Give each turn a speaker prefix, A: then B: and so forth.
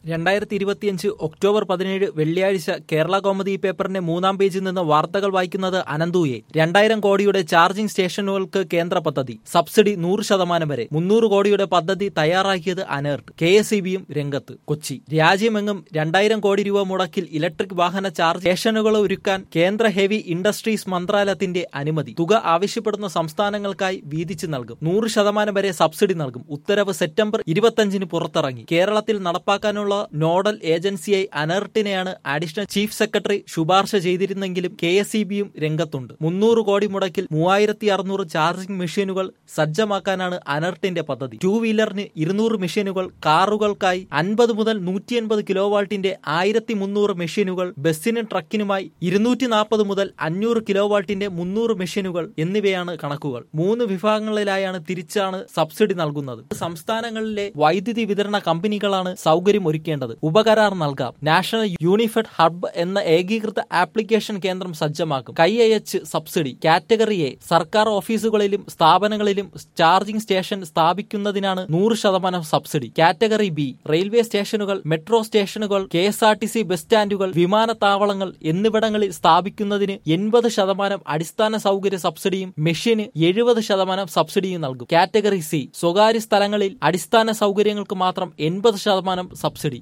A: 2025 October 17 വെള്ളിയാഴ്ച കേരള കൗമുദി പേപ്പറിന്റെ 3-ാം പേജിൽ നിന്ന് വാർത്തകൾ വായിക്കുന്നത് അനന്തുയെ. 2000 കോടിയുടെ ചാർജിംഗ് സ്റ്റേഷനുകൾക്ക് കേന്ദ്ര പദ്ധതി, സബ്സിഡി 100% വരെ. 300 കോടിയുടെ പദ്ധതി തയ്യാറാക്കിയത് അനേർട്ട്. KSEBയും രംഗത്ത്. കൊച്ചി. രാജ്യമെങ്ങും 2000 കോടി രൂപ മുടക്കിൽ ഇലക്ട്രിക് വാഹന ചാർജ് സ്റ്റേഷനുകൾ ഒരുക്കാൻ കേന്ദ്ര ഹെവി ഇൻഡസ്ട്രീസ് മന്ത്രാലയത്തിന്റെ അനുമതി. തുക ആവശ്യപ്പെടുന്ന സംസ്ഥാനങ്ങൾക്കായി വീതിച്ചു നൽകും. 100% വരെ സബ്സിഡി നൽകും. ഉത്തരവ് സെപ്റ്റംബർ 25 പുറത്തിറങ്ങി. കേരളത്തിൽ നടപ്പാക്കാനുള്ള നോഡൽ ഏജൻസിയായി അനേർട്ടിനെയാണ് അഡീഷണൽ ചീഫ് സെക്രട്ടറി ശുപാർശ ചെയ്തിരുന്നെങ്കിലും KSEBയും രംഗത്തുണ്ട്. 300 കോടി മുടക്കിൽ 3600 ചാർജിംഗ് മെഷീനുകൾ സജ്ജമാക്കാനാണ് അനേർട്ടിന്റെ പദ്ധതി. 2 വീലറിന് 200 മെഷീനുകൾ, കാറുകൾക്കായി 50 മുതൽ 180 കിലോവാട്ടിന്റെ 1300 മെഷീനുകൾ, ബസ്സിനും ട്രക്കിനുമായി 240 മുതൽ 500 കിലോവാട്ടിന്റെ 300 മെഷീനുകൾ എന്നിവയാണ് കണക്കുകൾ. 3 വിഭാഗങ്ങളിലായാണ് തിരിച്ചാണ് സബ്സിഡി നൽകുന്നത്. സംസ്ഥാനങ്ങളിലെ വൈദ്യുതി വിതരണ കമ്പനികളാണ് സൗകര്യം ഒരുക്കേണ്ടത്. ഉപകരാർ നൽകാം. നാഷണൽ യൂണിഫൈഡ് ഹബ് എന്ന ഏകീകൃത ആപ്ലിക്കേഷൻ കേന്ദ്രം സജ്ജമാക്കും. കൈയച്ച് സബ്സിഡി. കാറ്റഗറി എ സർക്കാർ ഓഫീസുകളിലും സ്ഥാപനങ്ങളിലും ചാർജിംഗ് സ്റ്റേഷൻ സ്ഥാപിക്കുന്നതിനാണ് 100% സബ്സിഡി. കാറ്റഗറി ബി റെയിൽവേ സ്റ്റേഷനുകൾ, മെട്രോ സ്റ്റേഷനുകൾ, KSRTC ബസ് സ്റ്റാൻഡുകൾ, വിമാനത്താവളങ്ങൾ എന്നിവിടങ്ങളിൽ സ്ഥാപിക്കുന്നതിന് 80% അടിസ്ഥാന സൗകര്യ സബ്സിഡിയും മെഷീന് 70% സബ്സിഡിയും നൽകും. കാറ്റഗറി സി സ്വകാര്യ സ്ഥലങ്ങളിൽ അടിസ്ഥാന സൗകര്യങ്ങൾക്ക് മാത്രം 80% സബ്സിഡി.